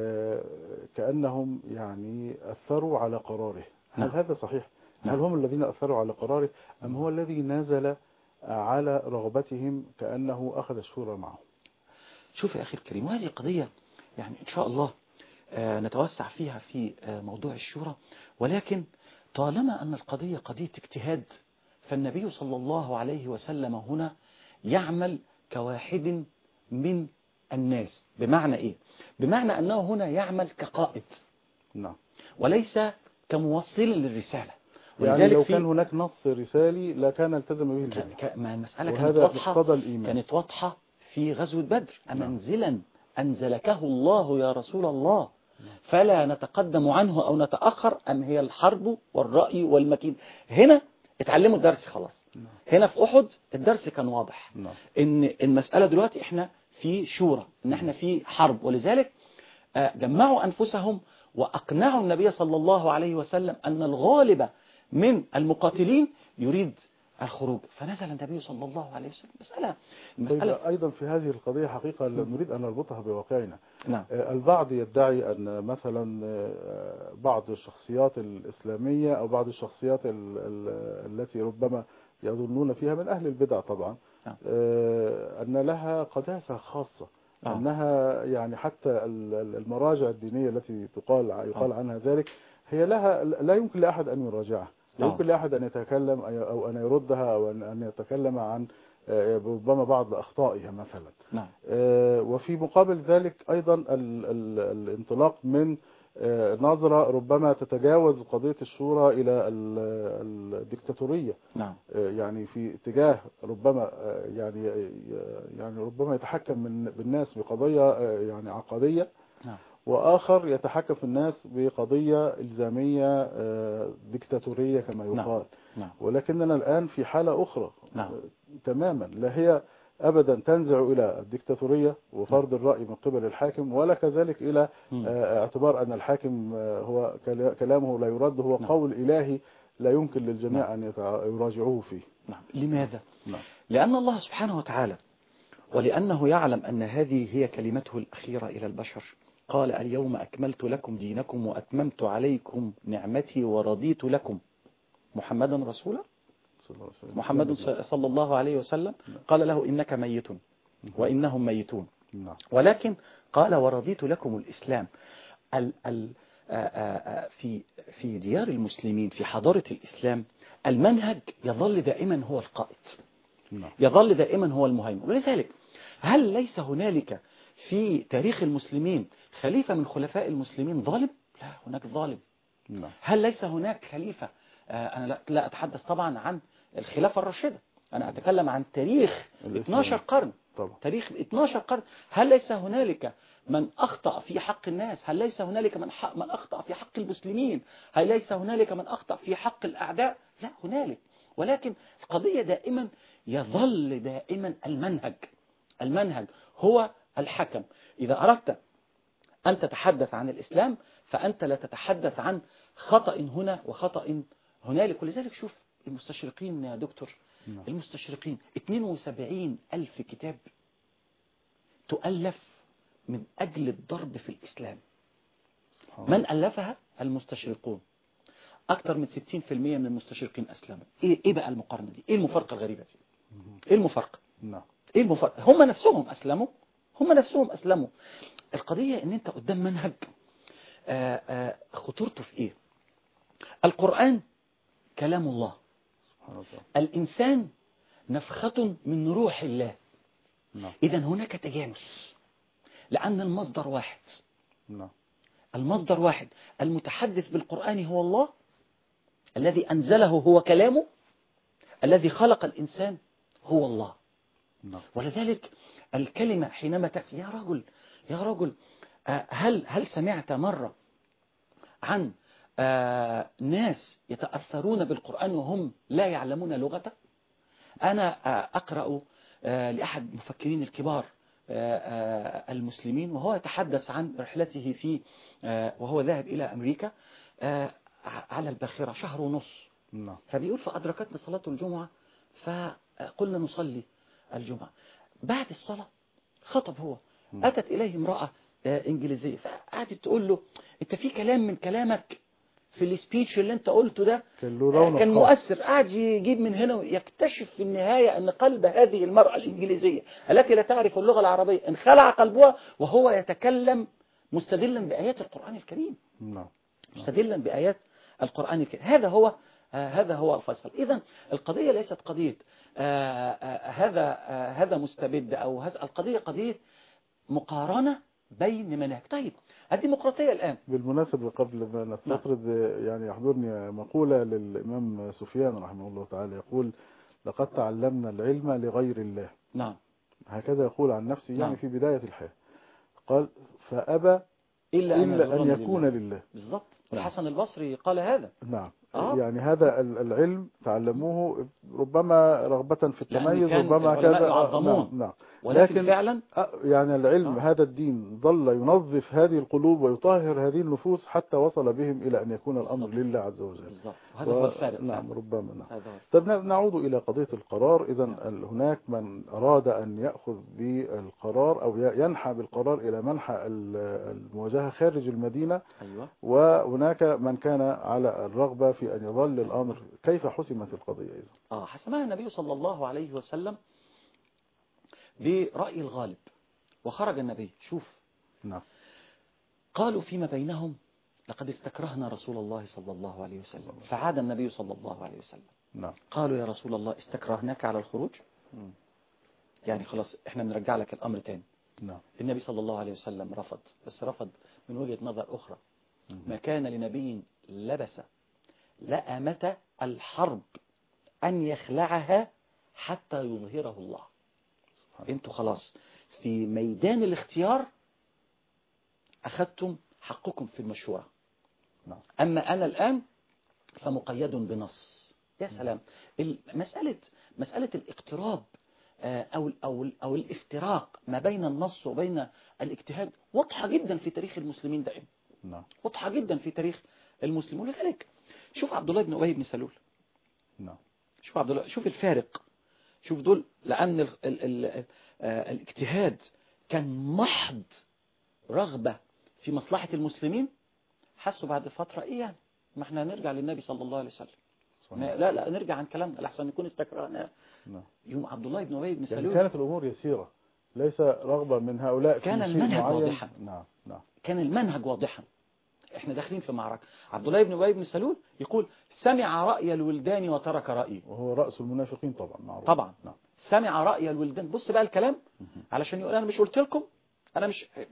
كأنهم يعني أثروا على قراره. نعم. هل هذا صحيح؟ نعم. هل هم الذين أثروا على قراره أم هو الذي نزل على رغبتهم كأنه أخذ الشورى معه؟ شوف يا أخي الكريم، وهذه قضية يعني إن شاء الله نتوسع فيها في موضوع الشورى، ولكن طالما أن القضية قضية اجتهاد فالنبي صلى الله عليه وسلم هنا يعمل كواحد من الناس. بمعنى إيه؟ بمعنى أنه هنا يعمل كقائد، نعم، وليس كموصل للرسالة. يعني لو كان هناك نص رسالي لكان التزم به الجميع. ما المسألة كانت واضحة في غزوة بدر. أمنزلا أنزلكه الله يا رسول الله فلا نتقدم عنه أو نتأخر أم هي الحرب والرأي والمكين. هنا اتعلموا الدرس خلاص. هنا في أحد الدرس كان واضح إن المسألة دلوقتي إحنا في شورى، إن إحنا في حرب، ولذلك جمعوا أنفسهم وأقنعوا النبي صلى الله عليه وسلم أن الغالب من المقاتلين يريد الخروج، فنزل النبي صلى الله عليه وسلم. المسألة أيضا في هذه القضية حقيقة نريد أن نربطها بواقعنا. نعم. البعض يدعي أن مثلا بعض الشخصيات الإسلامية أو بعض الشخصيات التي ربما يظنون فيها من أهل البدع طبعا، نعم. أن لها قداسة خاصة، أنها يعني حتى المراجع الدينية التي يقال عنها ذلك هي لها لا يمكن لأحد أن يراجعها، لا يمكن لأحد أن يتكلم أو أن يردها أو أن يتكلم عن ربما بعض أخطائها مثلا. نعم. وفي مقابل ذلك أيضا الانطلاق من نظرة ربما تتجاوز قضية الشورى إلى الديكتاتورية. نعم. يعني في اتجاه ربما يعني ربما يتحكم بالناس بقضية يعني عقدية. نعم. وآخر يتحكم في الناس بقضية إلزامية ديكتاتورية كما يقال. نعم. ولكننا الآن في حالة أخرى. نعم. تماما، لا هي أبدا تنزع إلى الديكتاتورية وفرض الرأي من قبل الحاكم، ولا كذلك إلى اعتبار أن الحاكم هو كلامه لا يرد، هو قول إلهي لا يمكن للجميع أن يراجعوه فيه. نعم. لماذا؟ نعم. لأن الله سبحانه وتعالى ولأنه يعلم أن هذه هي كلمته الأخيرة إلى البشر قال اليوم أكملت لكم دينكم وأتممت عليكم نعمتي ورضيت لكم محمدا رسولا. محمد صلى الله عليه وسلم قال له إنك ميت وإنهم ميتون، ولكن قال ورضيت لكم الإسلام. في ديار المسلمين في حضارة الإسلام المنهج يظل دائما هو القائد، يظل دائما هو المهيمن. ولذلك هل ليس هنالك في تاريخ المسلمين خليفة من خلفاء المسلمين ظالم؟ لا، هناك ظالم. هل ليس هناك خليفة؟ أنا لا أتحدث طبعا عن الخلافة الراشدة، أنا أتكلم عن تاريخ 12 قرن طبعا. تاريخ 12 قرن. هل ليس هنالك من أخطأ في حق الناس؟ هل ليس هنالك من أخطأ في حق المسلمين؟ هل ليس هنالك من أخطأ في حق الأعداء؟ لا، هنالك. ولكن القضية دائما يظل دائما المنهج هو الحكم. إذا أردت أن تتحدث عن الإسلام فأنت لا تتحدث عن خطأ هنا وخطأ هنالك. ولذلك شوف المستشرقين يا دكتور، المستشرقين 72,000 كتاب تؤلف من أجل الضرب في الإسلام. من ألفها؟ المستشرقون. أكثر من 60% من المستشرقين أسلموا. إيه بقى المقارنة دي؟ إيه المفارقة الغريبة دي؟ إيه المفارقة؟ إيه المفارقة؟ هم نفسهم أسلموا. القضية إن أنت قدام منهج خطورته في إيه؟ القرآن كلام الله، الإنسان نفخة من روح الله. إذن هناك تجانس لأن المصدر واحد. المصدر واحد، المتحدث بالقرآن هو الله الذي أنزله، هو كلامه، الذي خلق الإنسان هو الله. ولذلك الكلمة حينما تأتي يا رجل هل سمعت مرة عن ناس يتأثرون بالقرآن وهم لا يعلمون لغته؟ أنا أقرأ لأحد المفكرين الكبار المسلمين وهو يتحدث عن رحلته في وهو ذاهب إلى أمريكا على الباخرة شهر ونص. فبيقول فأدركتنا صلاة الجمعة فقلنا نصلي الجمعة. بعد الصلاة خطب هو، أتت إليه امرأة إنجليزية فقعدت تقول له أنت في كلام من كلامك في السبيتش اللي أنت قلته ده كان مؤثر. قاعد يجيب من هنا ويكتشف في النهاية أن قلب هذه المرأة الإنجليزية التي لا تعرف اللغة العربية انخلع قلبها وهو يتكلم مستدلا بآيات القرآن الكريم. مستدلا بآيات القرآن الكريم. هذا هو الفيصل. إذن القضية ليست قضية هذا مستبد أو هذا، القضية قضية مقارنة بين مناهج. طيب الديمقراطية الآن بالمناسبة قبل ما نستطرد يعني يحضرني مقولة للإمام سفيان رحمه الله تعالى يقول لقد تعلمنا العلم لغير الله. نعم. هكذا يقول عن نفسه يعني نعم. في بداية الحياة قال فأبى إلا أن يكون لله. بالضبط. الحسن البصري قال هذا. نعم. يعني هذا العلم تعلموه ربما رغبة في التميز، ربما كذا. نعم. ولكن فعلا يعني العلم هذا الدين ظل ينظف هذه القلوب ويطهر هذه النفوس حتى وصل بهم إلى أن يكون الأمر لله عز وجل. بالضبط. هذا هو الفارق. نعم ربما. نعم. طب نعود إلى قضية القرار. إذن هناك من أراد أن يأخذ بالقرار أو ينحى بالقرار إلى منحى المواجهة خارج المدينة. أيوة. وهناك من كان على الرغبة في أن يظل الأمر. كيف حسمت القضية إذن؟ حسمها النبي صلى الله عليه وسلم برأي الغالب وخرج النبي. شوف. نعم. قالوا فيما بينهم لقد استكرهنا رسول الله صلى الله عليه وسلم فعاد النبي صلى الله عليه وسلم. نعم. قالوا يا رسول الله استكرهناك على الخروج، يعني خلاص احنا بنرجع لك الأمر تاني. نعم. النبي صلى الله عليه وسلم رفض، بس رفض من وجهة نظر أخرى. ما كان لنبي لبس لأمة الحرب أن يخلعها حتى يظهره الله. انتوا خلاص في ميدان الاختيار أخذتم حقكم في المشورة. أما أنا الآن فمقيد بنص. يا سلام. مسألة الاقتراب أو الافتراق ما بين النص وبين الاجتهاد واضحة جدا في تاريخ المسلمين دائما. واضحة جدا في تاريخ المسلمين. ولذلك شوف عبد الله بن أبي بن سلول. شوف عبد الله، شوف الفارق. شوف دول، لأن الاجتهاد كان محض رغبة في مصلحة المسلمين. حسوا بعد فترة إيه يعني ما احنا نرجع للنبي صلى الله عليه وسلم. لا نرجع عن كلامنا لحسن نكون استكرهنا. يوم عبد الله بن أبي بن سلول يعني كانت الأمور يسيرة، ليس رغبة من هؤلاء. كان المنهج واضحا. نعم. كان المنهج واضحا. احنا داخلين في معركة. عبد الله بن أبي بن سلول يقول سمع رأي الولدان وترك رأيي، وهو رأس المنافقين طبعا معروف. طبعا. نعم. سمع رأي الولدان. بص بقى الكلام علشان يقول انا مش قلت لكم، انا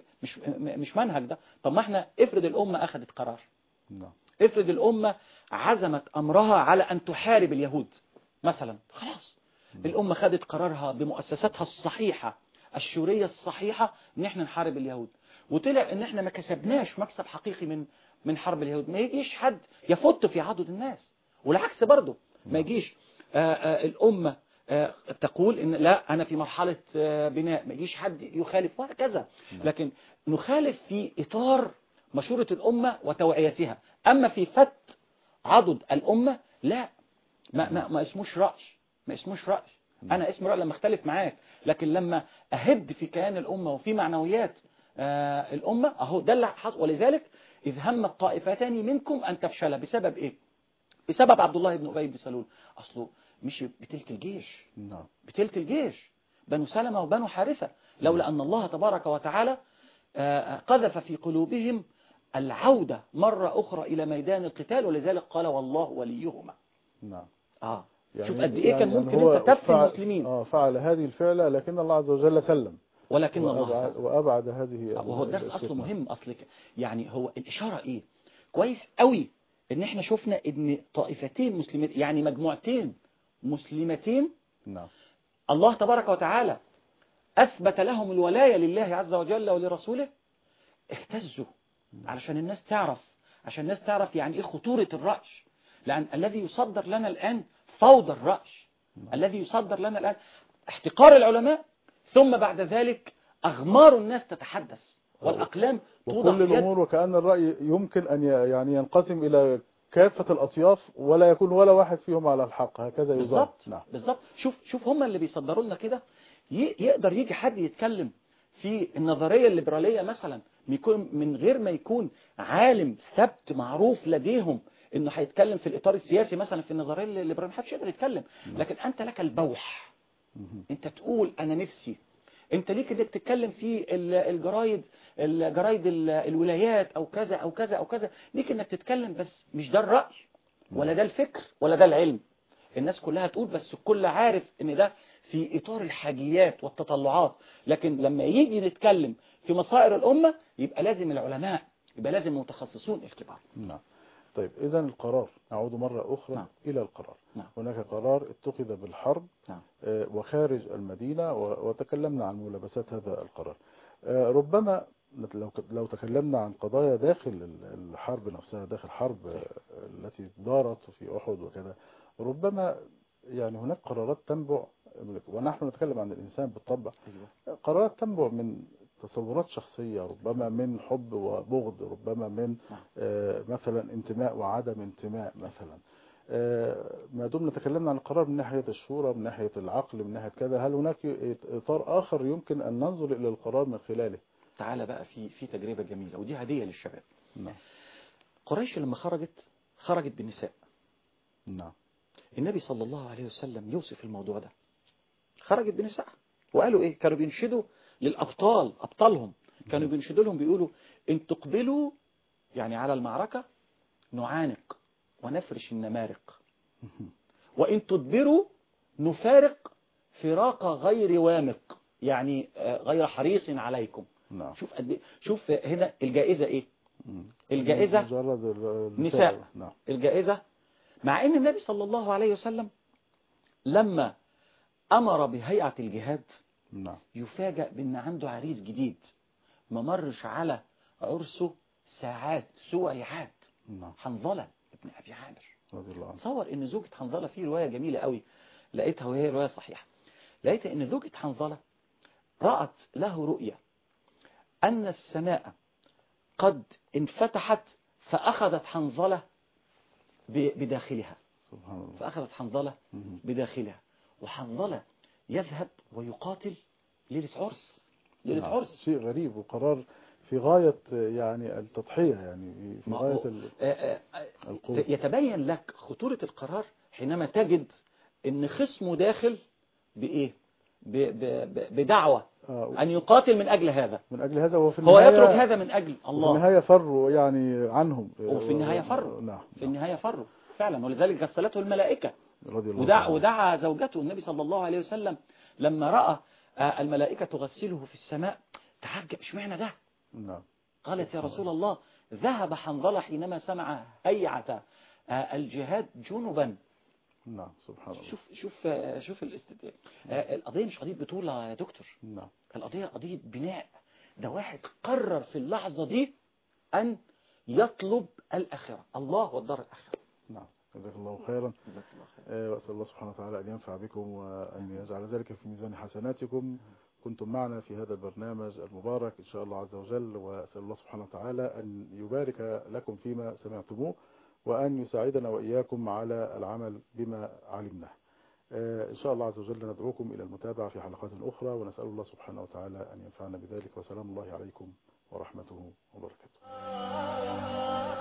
مش منهج ده. طب ما احنا افرض الأمة اخذت قرار. نعم. افرض الأمة عزمت أمرها على أن تحارب اليهود مثلا. خلاص الأمة خدت قرارها بمؤسساتها الصحيحة الشورية الصحيحة ان احنا نحارب اليهود، وطلع ان احنا ما كسبناش مكسب حقيقي من حرب اليهود. ما يجيش حد يفت في عضد الناس، والعكس برضه ما يجيش الأمة تقول ان لا انا في مرحلة بناء، ما يجيش حد يخالف وهكذا. لكن نخالف في اطار مشورة الأمة وتوعيتها. اما في فت عضد الأمة لا، ما اسموش رأي. ما اسموش رأي. انا اسم رأي لما اختلف معاك، لكن لما اهد في كيان الأمة وفي معنويات الأمة اهو ده اللي حصل. ولذلك إذ هم الطائفتان منكم أن تفشل بسبب إيه؟ بسبب عبد الله بن أبي بن سلول. أصله مش بتلك الجيش. بتلك الجيش بنو سلمة وبنو حارثة، لولا أن الله تبارك وتعالى قذف في قلوبهم العودة مرة أخرى إلى ميدان القتال، ولذلك قال والله وليهما. يعني شوف قد إيه كان ممكن أنت تفتن المسلمين. فعل هذه الفعلة لكن الله عز وجل سلم. ولكن الله وأبعد هذه وهو الدرس أصله مهم أصلك. يعني هو الإشارة إيه؟ كويس قوي إن إحنا شفنا إن طائفتين مسلمتين، يعني مجموعتين مسلمتين، نعم، الله تبارك وتعالى أثبت لهم الولاية لله عز وجل ولرسوله، اهتزوا علشان الناس تعرف، عشان الناس تعرف يعني إيه خطورة الرأي. لأن الذي يصدر لنا الآن فوضى الرأي، الذي يصدر لنا الآن احتقار العلماء، ثم بعد ذلك أغمار الناس تتحدث والأقلام توضع وكل الأمور، وكأن الرأي يمكن أن يعني ينقسم إلى كافة الأطياف ولا يكون ولا واحد فيهم على الحق، هكذا يظن. بالظبط. نعم. بالظبط. شوف هم اللي بيصدروا لنا كده. يقدر يجي حد يتكلم في النظرية الليبرالية مثلا من غير ما يكون عالم ثبت معروف لديهم انه هيتكلم في الاطار السياسي مثلا في النظرية الليبرالية، محدش يقدر يتكلم. لكن انت لك البوح، انت تقول انا نفسي، انت ليك انك تتكلم في الجرايد الولايات او كذا او كذا او كذا، ليك انك تتكلم، بس مش ده الرأي ولا ده الفكر ولا ده العلم. الناس كلها تقول، بس الكل عارف ان ده في اطار الحاجيات والتطلعات. لكن لما يجي نتكلم في مصائر الامة يبقى لازم العلماء، يبقى لازم المتخصصون الكبار. نعم. طيب إذا القرار، نعود مرة أخرى نعم. إلى القرار. نعم. هناك قرار اتخذ بالحرب. نعم. وخارج المدينة، وتكلمنا عن ملابسات هذا القرار. ربما لو تكلمنا عن قضايا داخل الحرب نفسها، داخل حرب التي دارت في أحد وكذا، ربما يعني هناك قرارات تنبع، ونحن نتكلم عن الإنسان بالطبع، قرارات تنبع من تصورات شخصية، ربما من حب وبغض، ربما من مثلا انتماء وعدم انتماء مثلا. ما دمنا تكلمنا عن القرار من ناحية الشورى، من ناحية العقل، من ناحية كذا، هل هناك إطار آخر يمكن أن ننظر إلى القرار من خلاله؟ تعال بقى في تجربة جميلة، ودي هدية للشباب. نعم. قريش لما خرجت بالنساء. نعم. النبي صلى الله عليه وسلم يوصف الموضوع ده، خرجت بنساء، وقالوا إيه؟ كانوا بينشدوا للأبطال، أبطالهم كانوا بينشدوا لهم، بيقولوا إن تقبلوا يعني على المعركة نعانق ونفرش النمارق، وإن تدبروا نفارق فراق غير وامق، يعني غير حريص عليكم. نعم. شوف هنا الجائزة إيه؟ الجائزة نساء. نعم. الجائزة، مع أن النبي صلى الله عليه وسلم لما أمر بهيئة الجهاد، نعم، يفاجأ بأن عنده عريس جديد ما مرش على عرسه ساعات سويعات. نعم. حنظلة ابن أبي عامر رضي الله عنه. تصور أن زوجة حنظلة، فيه رواية جميلة قوي لقيتها وهي رواية صحيحة، لقيت أن زوجة حنظلة رأت له رؤية أن السماء قد انفتحت فأخذت حنظلة بداخلها. سبحان الله. فأخذت حنظلة بداخلها، وحنظلة يذهب ويقاتل ليلة عرس. ليلة عرس شيء غريب، وقرار في غاية يعني التضحية، يعني في غاية القوة. يتبين لك خطورة القرار حينما تجد ان خصمه داخل بإيه؟ بدعوة أن يقاتل من أجل هذا، هو يترك هذا من أجل الله. وفي النهاية فروا يعني عنهم، وفي النهاية فروا. نعم. في النهاية فروا فعلا، ولذلك غسلته الملائكة. ودعا زوجته النبي صلى الله عليه وسلم لما رأى الملائكة تغسله في السماء تعجب، اشمعنى ده؟ نعم. قالت يا رسول الله ذهب حنظلة حينما سمع هيعة الجهاد جنبا. نعم. سبحان الله. شوف القضية مش قضية بطولة يا دكتور. نعم. القضية قضية بناء. ده واحد قرر في اللحظة دي أن يطلب الآخرة، الله والدار الآخرة. نعم. جزاك الله خيرا. وأسأل الله سبحانه وتعالى أن ينفع بكم وأن يجعل ذلك في ميزان حسناتكم. كنتم معنا في هذا البرنامج المبارك إن شاء الله عز وجل، وأسأل الله سبحانه وتعالى أن يبارك لكم فيما سمعتموه، وأن يساعدنا وإياكم على العمل بما علمناه. إن شاء الله عز وجل ندعوكم إلى المتابعة في حلقات أخرى، ونسأل الله سبحانه وتعالى أن ينفعنا بذلك، وسلام الله عليكم ورحمته وبركاته.